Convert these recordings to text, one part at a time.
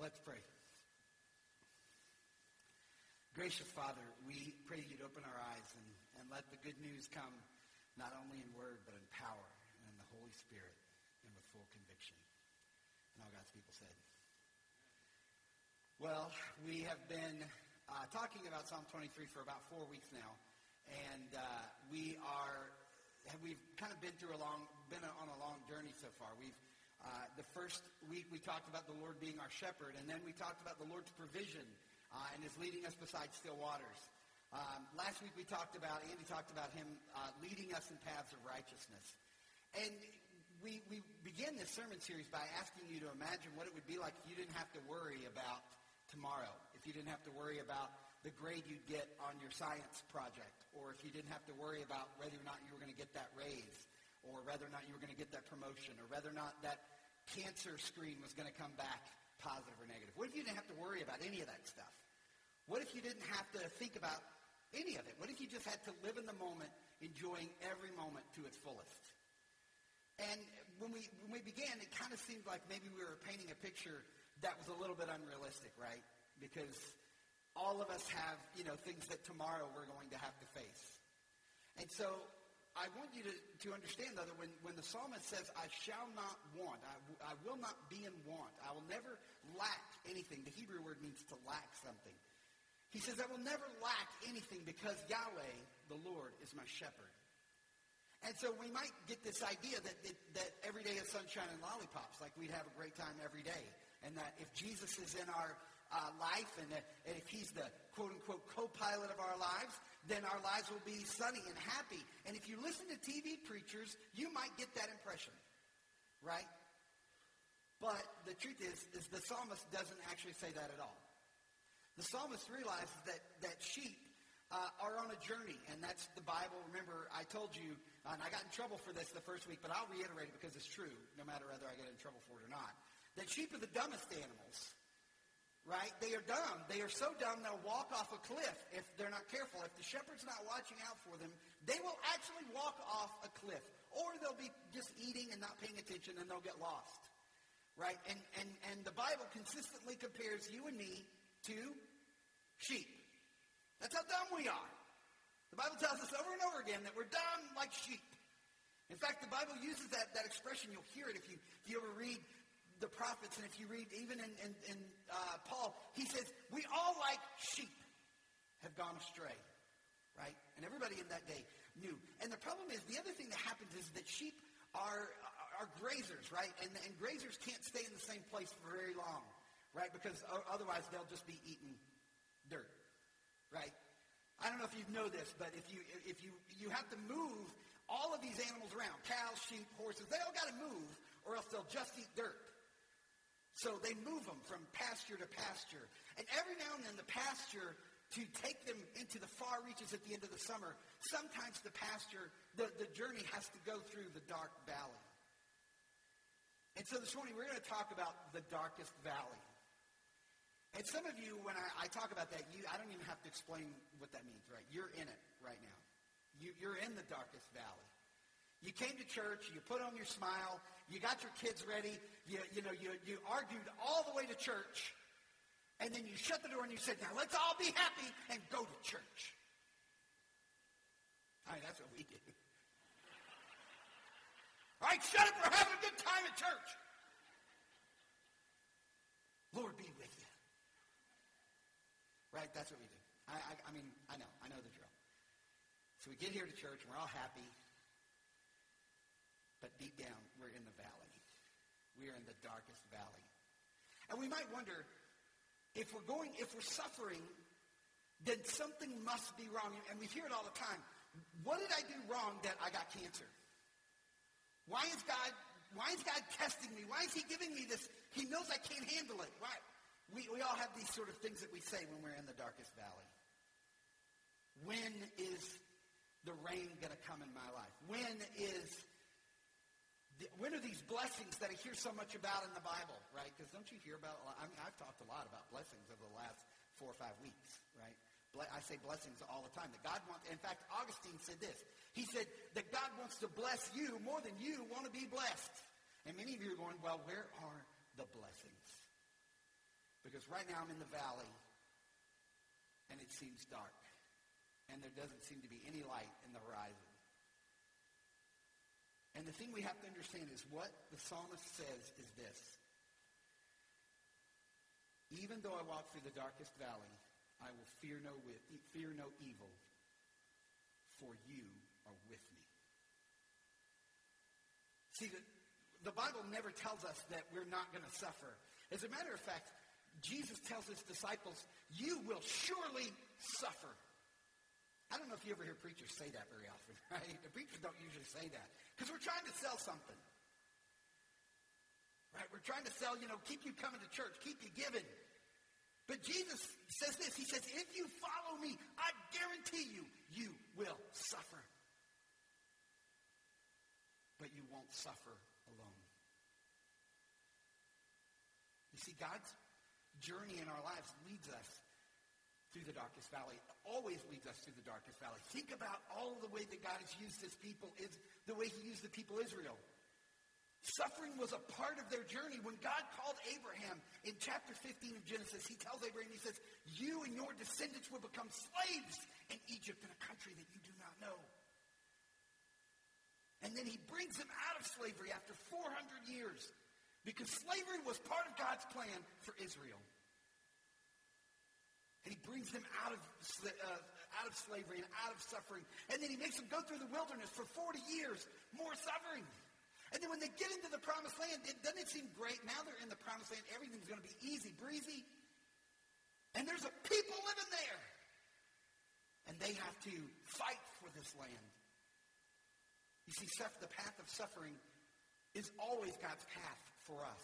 Let's pray. Gracious Father, we pray you'd open our eyes and let the good news come not only in word but in power and in the Holy Spirit and with full conviction. And all God's people said. Well, we have been talking about Psalm 23 for about 4 weeks now, and we've kind of been on a long journey so far. The first week we talked about the Lord being our shepherd, and then we talked about the Lord's provision and his leading us beside still waters. Last week Andy talked about him leading us in paths of righteousness. And we began this sermon series by asking you to imagine what it would be like if you didn't have to worry about tomorrow, if you didn't have to worry about the grade you'd get on your science project, or if you didn't have to worry about whether or not you were going to get that raise, or whether or not you were going to get that promotion, or whether or not that cancer screen was going to come back positive or negative. What if you didn't have to worry about any of that stuff? What if you didn't have to think about any of it? What if you just had to live in the moment, enjoying every moment to its fullest? And when we began, it kind of seemed like maybe we were painting a picture that was a little bit unrealistic, right? Because all of us have, things that tomorrow we're going to have to face. And so I want you to understand, though, that when the psalmist says, I shall not want, I will not be in want, I will never lack anything. The Hebrew word means to lack something. He says, I will never lack anything because Yahweh, the Lord, is my shepherd. And so we might get this idea that every day is sunshine and lollipops, like we'd have a great time every day. And that if Jesus is in our life and if he's the quote-unquote co-pilot of our lives, then our lives will be sunny and happy. And if you listen to TV preachers, you might get that impression, right? But the truth is the psalmist doesn't actually say that at all. The psalmist realizes that sheep are on a journey, and that's the Bible. Remember, I told you, and I got in trouble for this the first week, but I'll reiterate it because it's true, no matter whether I get in trouble for it or not, that sheep are the dumbest animals, right? They are dumb. They are so dumb they'll walk off a cliff if they're not careful. If the shepherd's not watching out for them, they will actually walk off a cliff, or they'll be just eating and not paying attention, and they'll get lost, right? And the Bible consistently compares you and me to sheep. That's how dumb we are. The Bible tells us over and over again that we're dumb like sheep. In fact, the Bible uses that expression. You'll hear it if you ever read the prophets, and if you read even in Paul, he says, we all like sheep have gone astray, right? And everybody in that day knew. And the problem is, the other thing that happens is that sheep are grazers, right? And grazers can't stay in the same place for very long, right? Because otherwise they'll just be eating dirt, right? I don't know if you know this, but if you have to move all of these animals around, cows, sheep, horses, they all got to move or else they'll just eat dirt. So they move them from pasture to pasture. And every now and then the pasture, to take them into the far reaches at the end of the summer, sometimes the pasture, the journey has to go through the dark valley. And so this morning we're going to talk about the darkest valley. And some of you, when I talk about that, I don't even have to explain what that means, right? You're in it right now. You're in the darkest valley. You came to church, you put on your smile, you got your kids ready, you argued all the way to church, and then you shut the door and you said, now let's all be happy and go to church. I mean, that's what we do. All right, shut up, we're having a good time at church. Lord be with you. Right, that's what we do. I know the drill. So we get here to church, and we're all happy. But deep down, we're in the valley. We are in the darkest valley. And we might wonder, if we're suffering, then something must be wrong. And we hear it all the time. What did I do wrong that I got cancer? Why is God testing me? Why is he giving me this? He knows I can't handle it. Why? We all have these sort of things that we say when we're in the darkest valley. When is the rain going to come in my life? When are these blessings that I hear so much about in the Bible, right? Because don't you hear about a lot? I mean, I've talked a lot about blessings over the last 4 or 5 weeks, right? I say blessings all the time. That God wants. In fact, Augustine said this. He said that God wants to bless you more than you want to be blessed. And many of you are going, well, where are the blessings? Because right now I'm in the valley, and it seems dark. And there doesn't seem to be any light in the horizon. And the thing we have to understand is what the psalmist says is this. Even though I walk through the darkest valley, I will fear no evil, for you are with me. See, the Bible never tells us that we're not going to suffer. As a matter of fact, Jesus tells his disciples, you will surely suffer. I don't know if you ever hear preachers say that very often, right? The preachers don't usually say that because we're trying to sell something, right? We're trying to sell, keep you coming to church, keep you giving. But Jesus says this. He says, if you follow me, I guarantee you, you will suffer. But you won't suffer alone. You see, God's journey in our lives leads us through the darkest valley. It always leads us through the darkest valley. Think about all the way that God has used his people, is the way he used the people Israel. Suffering was a part of their journey. When God called Abraham in chapter 15 of Genesis, he tells Abraham, he says, you and your descendants will become slaves in Egypt, in a country that you do not know. And then he brings them out of slavery after 400 years because slavery was part of God's plan for Israel. And he brings them out of slavery and out of suffering. And then he makes them go through the wilderness for 40 years, more suffering. And then when they get into the promised land, doesn't it seem great? Now they're in the promised land. Everything's going to be easy breezy. And there's a people living there. And they have to fight for this land. You see, the path of suffering is always God's path for us.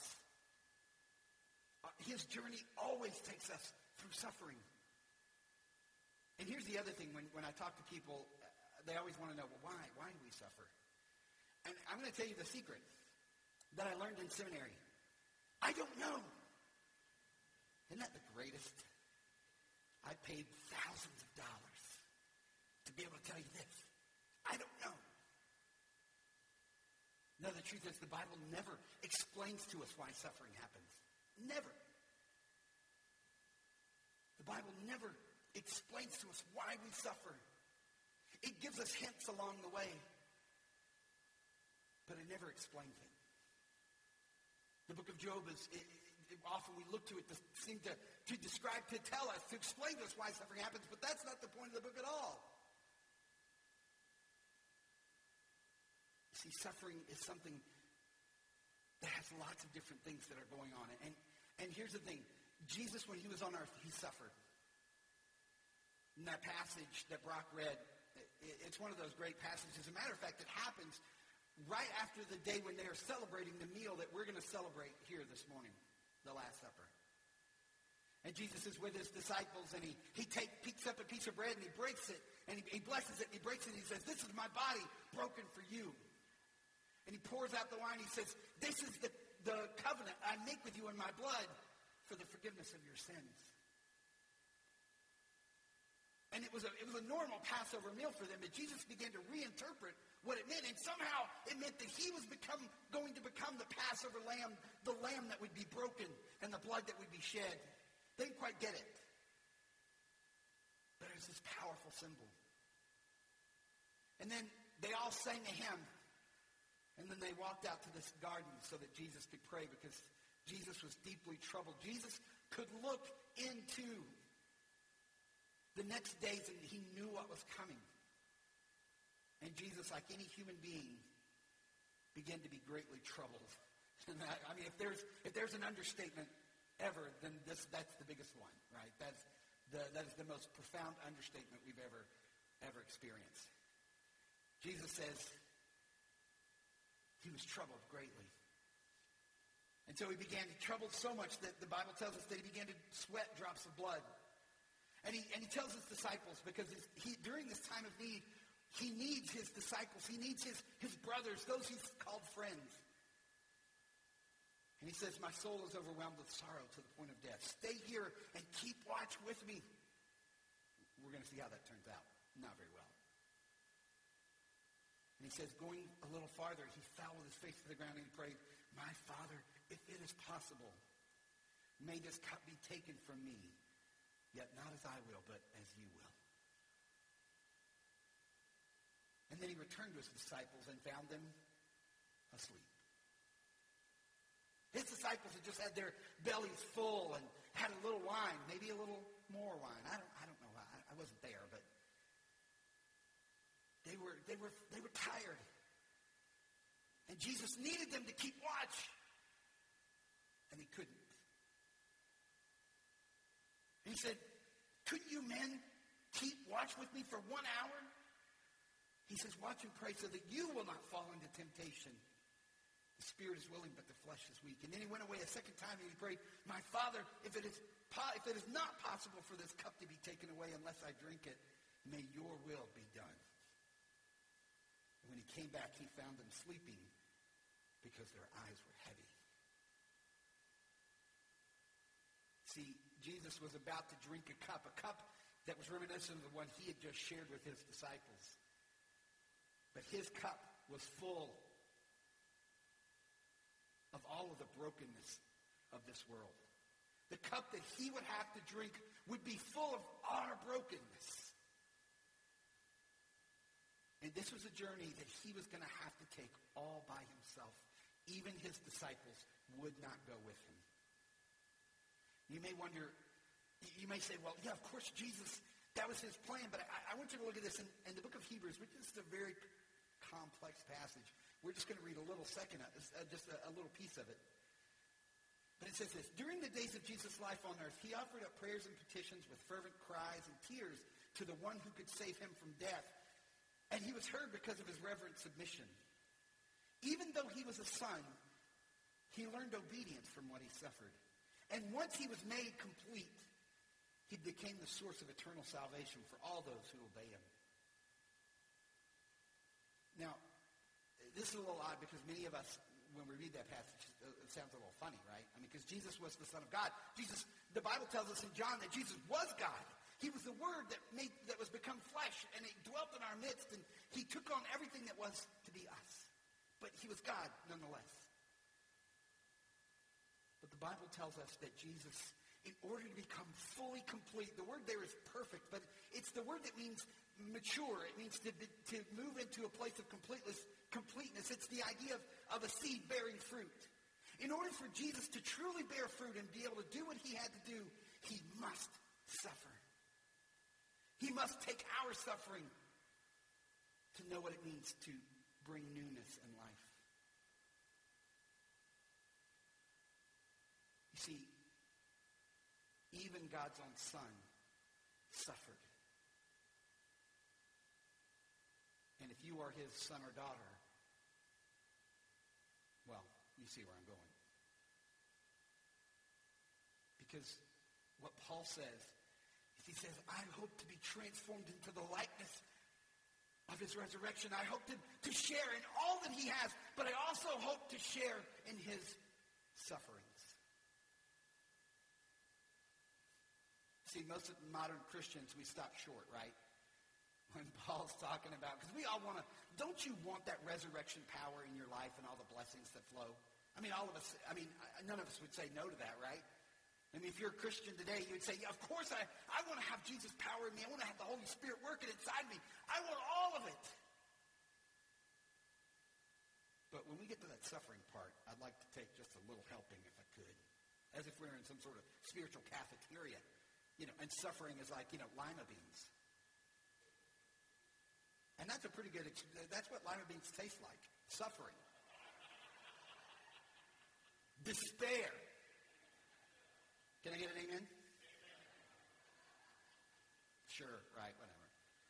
His journey always takes us through suffering. And here's the other thing. When I talk to people, they always want to know, well, why? Why do we suffer? And I'm going to tell you the secret that I learned in seminary. I don't know. Isn't that the greatest? I paid thousands of dollars to be able to tell you this. I don't know. No, the truth is the Bible never explains to us why suffering happens. Never. The Bible never explains to us why we suffer. It gives us hints along the way, but it never explains it. The book of Job is, often we look to it to seem to describe, to tell us, to explain to us why suffering happens, but that's not the point of the book at all. See, suffering is something that has lots of different things that are going on. And here's the thing. Jesus, when he was on earth, he suffered. In that passage that Brock read, it's one of those great passages. As a matter of fact, it happens right after the day when they are celebrating the meal that we're going to celebrate here this morning, the Last Supper. And Jesus is with his disciples, and he picks up a piece of bread, and he breaks it, and he blesses it, and he breaks it, and he says, this is my body broken for you. And he pours out the wine. He says, this is the covenant I make with you in my blood for the forgiveness of your sins. And it was a normal Passover meal for them, but Jesus began to reinterpret what it meant. And somehow it meant that he was going to become the Passover lamb, the lamb that would be broken and the blood that would be shed. They didn't quite get it. But it was this powerful symbol. And then they all sang a hymn. And then they walked out to this garden so that Jesus could pray because Jesus was deeply troubled. Jesus could look into the next days and he knew what was coming. And Jesus, like any human being, began to be greatly troubled. And I mean, if there's an understatement ever, then that's the biggest one, right? That is the most profound understatement we've ever experienced. Jesus says he was troubled greatly. And so he began to trouble so much that the Bible tells us that he began to sweat drops of blood. And he tells his disciples, because during this time of need, he needs his disciples. He needs his brothers, those he's called friends. And he says, my soul is overwhelmed with sorrow to the point of death. Stay here and keep watch with me. We're going to see how that turns out. Not very well. And he says, going a little farther, he fell with his face to the ground and he prayed, my Father, if it is possible, May this cup be taken from me, yet not as I will, but as you will. And then he returned to his disciples and found them asleep. His disciples had just had their bellies full and had a little wine, maybe a little more wine. I don't know. I wasn't there, but they were tired. And Jesus needed them to keep watch. And he couldn't. And he said, couldn't you men keep watch with me for 1 hour? He says, watch and pray so that you will not fall into temptation. The spirit is willing, but the flesh is weak. And then he went away a second time and he prayed, my Father, if it is not possible for this cup to be taken away unless I drink it, may your will be done. And when he came back, he found them sleeping because their eyes were heavy. See, Jesus was about to drink a cup that was reminiscent of the one he had just shared with his disciples. But his cup was full of all of the brokenness of this world. The cup that he would have to drink would be full of our brokenness. And this was a journey that he was going to have to take all by himself. Even his disciples would not go with him. You may wonder, you may say, well, yeah, of course, Jesus, that was his plan. But I want you to look at this in the book of Hebrews, which is a very complex passage. We're just going to read a little second, just a little piece of it. But it says this, during the days of Jesus' life on earth, he offered up prayers and petitions with fervent cries and tears to the one who could save him from death. And he was heard because of his reverent submission. Even though he was a son, he learned obedience from what he suffered. And once he was made complete, he became the source of eternal salvation for all those who obey him. Now, this is a little odd because many of us, when we read that passage, it sounds a little funny, right? I mean, because Jesus was the Son of God. The Bible tells us in John that Jesus was God. He was the Word that was become flesh, and it dwelt in our midst, and he took on everything that was to be us. But he was God nonetheless. But the Bible tells us that Jesus, in order to become fully complete, the word there is perfect, but it's the word that means mature. It means to move into a place of completeness. It's the idea of a seed bearing fruit. In order for Jesus to truly bear fruit and be able to do what he had to do, he must suffer. He must take our suffering to know what it means to bring newness in life. You see, even God's own Son suffered. And if you are his son or daughter, well, you see where I'm going. Because what Paul says, he says, I hope to be transformed into the likeness of his resurrection. I hope to share in all that he has, but I also hope to share in his sufferings. See, most of modern Christians, we stop short, right? When Paul's talking about, because we all want to, don't you want that resurrection power in your life and all the blessings that flow? I mean, none of us would say no to that, right? I mean, if you're a Christian today, you would say, yeah, of course I want to have Jesus' power in me. I want to have the Holy Spirit working inside me. I want all of it. But when we get to that suffering part, I'd like to take just a little helping if I could. As if we're in some sort of spiritual cafeteria. And suffering is like, lima beans. And that's a pretty good, that's what lima beans taste like. Suffering. Despair. Can I get an amen? Sure, right, whatever.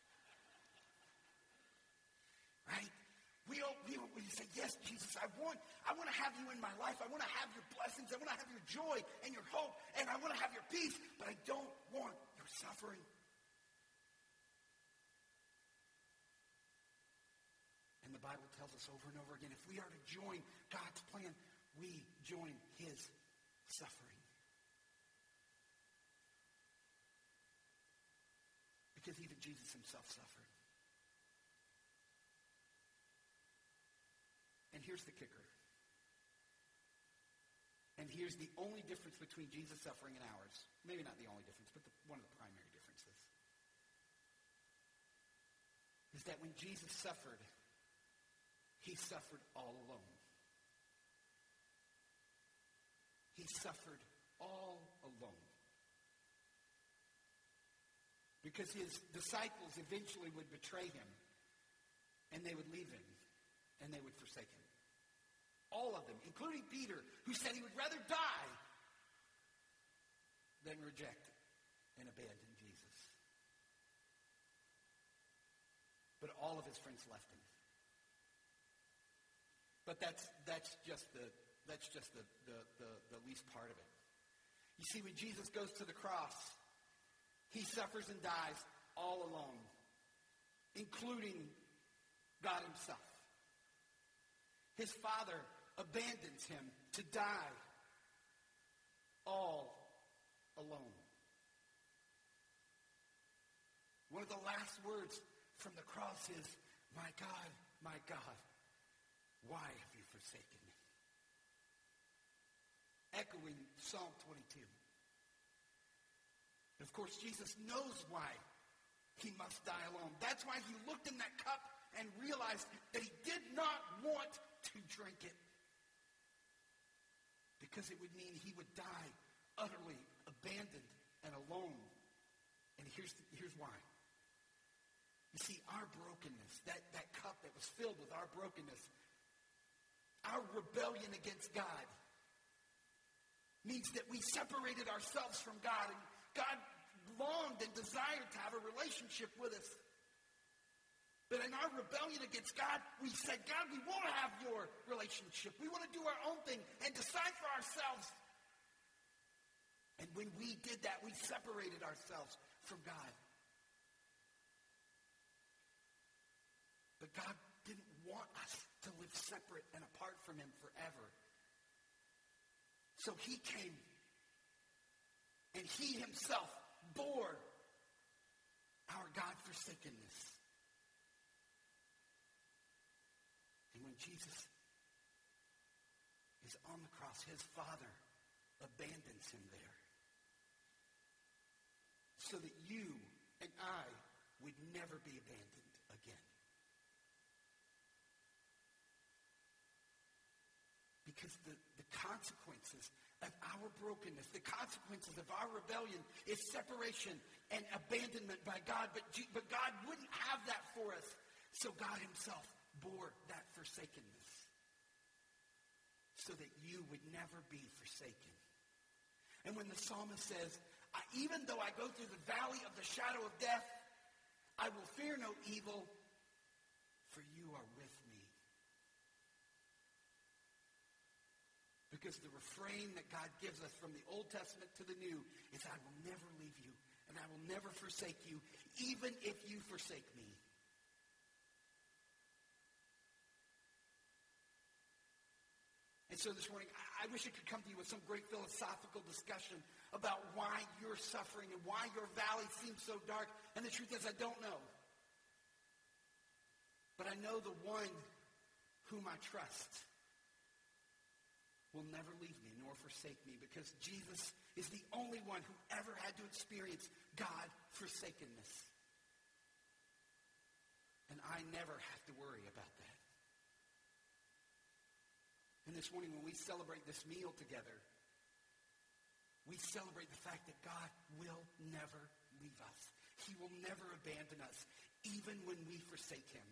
Right? We say, yes, Jesus, I want to have you in my life. I want to have your blessings. I want to have your joy and your hope. And I want to have your peace. But I don't want your suffering. And the Bible tells us over and over again, if we are to join God's plan, we join his suffering. Because even Jesus himself suffered. And here's the kicker. And And here's the only difference between Jesus' suffering and ours. Maybe not the only difference, but one of the primary differences. Is that when Jesus suffered, he suffered all alone. He suffered all alone. Because his disciples eventually would betray him, and they would leave him, and they would forsake him. All of them, including Peter, who said he would rather die than reject and abandon Jesus. But all of his friends left him. But that's just the least part of it. You see, when Jesus goes to the cross, he suffers and dies all alone, including God himself. His Father abandons him to die all alone. One of the last words from the cross is, my God, why have you forsaken me? Echoing Psalm 22. And of course, Jesus knows why he must die alone. That's why he looked in that cup and realized that he did not want to drink it. Because it would mean he would die utterly abandoned and alone. And here's why. You see, our brokenness, that cup that was filled with our brokenness, our rebellion against God, means that we separated ourselves from God. And God longed and desired to have a relationship with us. But in our rebellion against God, we said, God, we want to have your relationship. We want to do our own thing and decide for ourselves. And when we did that, we separated ourselves from God. But God didn't want us to live separate and apart from him forever. So he came and he himself bore our God-forsakenness. And when Jesus is on the cross, his Father abandons him there. So that you and I would never be abandoned again. Because the consequences of our brokenness, the consequences of our rebellion is separation and abandonment by God. But God wouldn't have that for us. So God himself bore that forsakenness so that you would never be forsaken. And when the psalmist says, even though I go through the valley of the shadow of death, I will fear no evil, for you are with me. Because the refrain that God gives us from the Old Testament to the New is, I will never leave you, and I will never forsake you, even if you forsake me. And so this morning, I wish I could come to you with some great philosophical discussion about why you're suffering and why your valley seems so dark. And the truth is, I don't know. But I know the one whom I trust will never leave me nor forsake me, because Jesus is the only one who ever had to experience God-forsakenness. And I never have to worry about that. And this morning when we celebrate this meal together, we celebrate the fact that God will never leave us. He will never abandon us, even when we forsake him.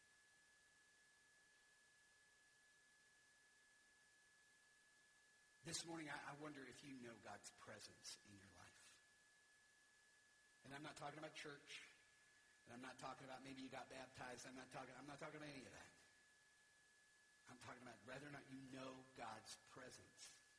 This morning, I wonder if you know God's presence in your life. And I'm not talking about church. And I'm not talking about maybe you got baptized. I'm not talking about any of that. I'm talking about whether or not you know God's presence.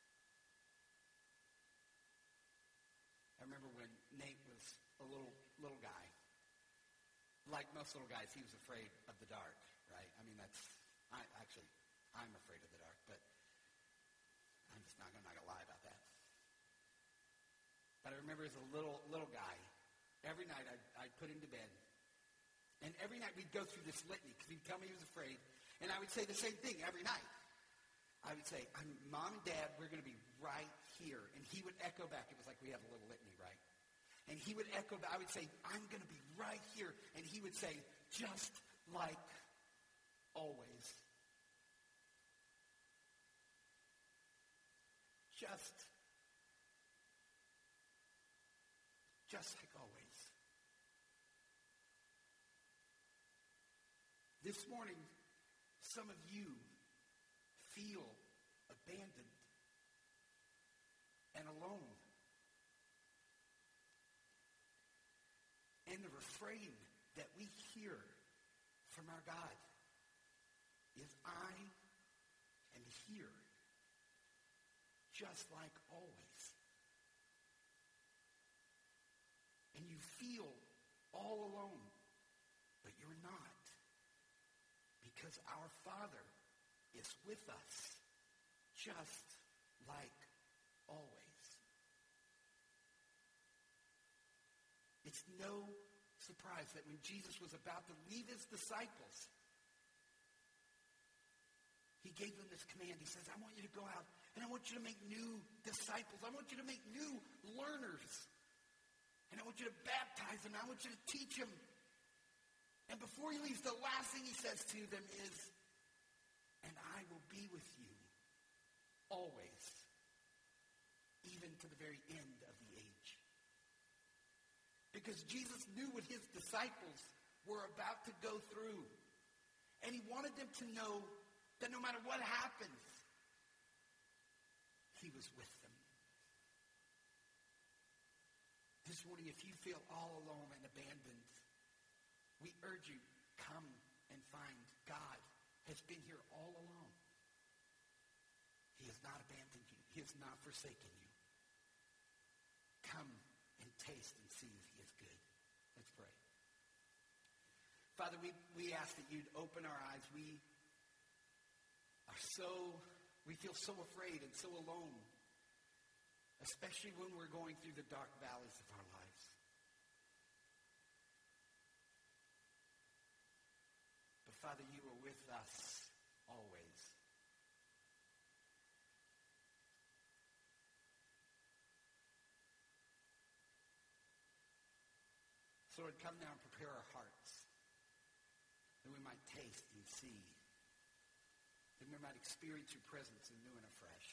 I remember when Nate was a little guy. Like most little guys, he was afraid of the dark, right? I mean, I'm afraid of the dark, but I'm not going to lie about that. But I remember as a little guy, every night I'd put him to bed. And every night we'd go through this litany because he'd tell me he was afraid. And I would say the same thing every night. I would say, Mom and Dad, we're going to be right here. And he would echo back. It was like we had a little litany, right? And he would echo back. I would say, I'm going to be right here. And he would say, just like always. Just like always. This morning, some of you feel abandoned and alone. And the refrain that we hear from our God is, I am here, just like always. And you feel all alone, but you're not. Because our Father is with us, just like always. It's no surprise that when Jesus was about to leave his disciples, he gave them this command. He says, I want you to go out and I want you to make new disciples. I want you to make new learners. And I want you to baptize them. I want you to teach them. And before he leaves, the last thing he says to them is, and I will be with you always, even to the very end of the age. Because Jesus knew what his disciples were about to go through. And he wanted them to know that no matter what happens, he was with them. This morning, if you feel all alone and abandoned, we urge you, come and find God has been here all along. He has not abandoned you. He has not forsaken you. Come and taste and see that he is good. Let's pray. Father, we ask that you'd open our eyes. We feel so afraid and so alone, especially when we're going through the dark valleys of our lives. But Father, you are with us always. So Lord, come now and prepare our hearts that we might taste and see, that we might experience your presence anew and afresh.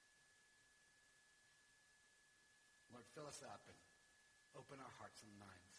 Lord, fill us up and open our hearts and minds.